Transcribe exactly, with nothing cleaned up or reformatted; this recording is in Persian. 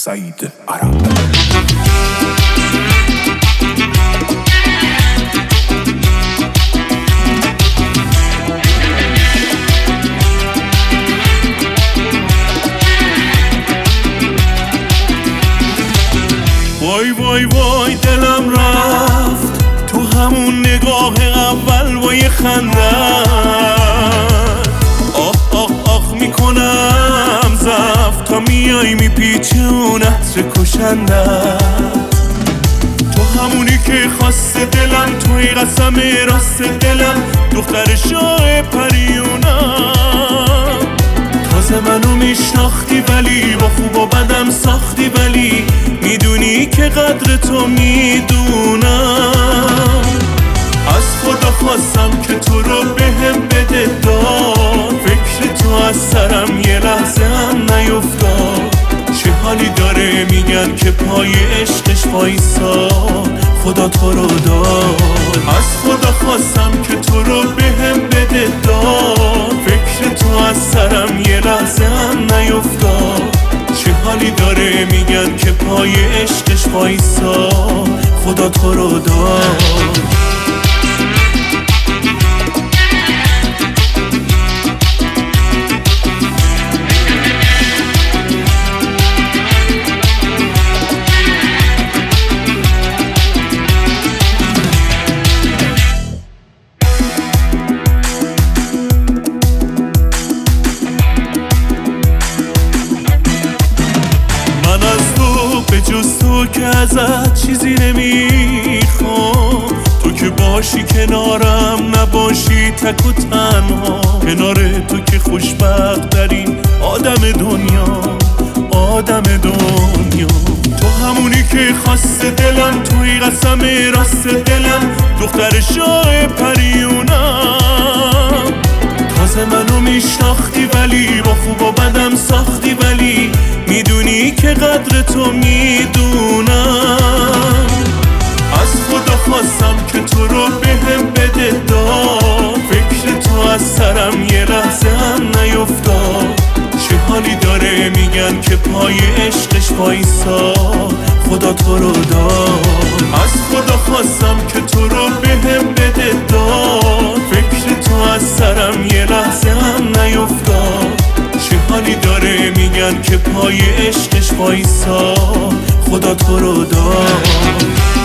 سعید عرب. وای وای وای دلم رفت تو همون نگاه اول با یه خنده. آه آه آه میکنم زفت تا میای میپیچه اون عطر کشنده. تو همونی که خواست دلم، توی قسم راست دلم، دختر شاه پریونم. تازه منو میشناختی ولی با خوب و بدم ساختی، ولی میدونی که قدر تو میدونم. از خدا خواستم که تو رو بهم بده داد، فکر تو از سرم یه لحظه هم نیفتاد. چه حالی داره میگن که پای عشقش وایساد، خدا تو رو داد. از خدا خواستم که تو رو بهم بده داد، فکر تو از سرم یه لحظه هم نیفتاد. چه حالی داره میگن که پای عشقش وایساد، خدا تو رو داد. جز تو که ازت چیزی نمیخوام، تو که باشی کنارم، نباشی تک و تنها. کنار تو که خوشبخت ترین آدم دنیا، آدم دنیا. تو همونی که خواست دلم، توی قسم راست دلم، دختر شاه پریونم. تازه منو میشناختی ولی با خوب و بدم ساختی، ولی میدونی که قدر تو میدونم. از خدا خواستم که تو رو بهم بده داد، فکر تو از سرم یه لحظه هم نیفتاد. چه حالی داره میگن که پای عشقش وایساد، خدا تو رو داد. از خدا خواستم که تو رو بهم بده داد، فکر تو از سرم یه لحظه هم نیفتاد. چه حالی داره میگن که پای عشقش وایساد، خدا تو رو داد.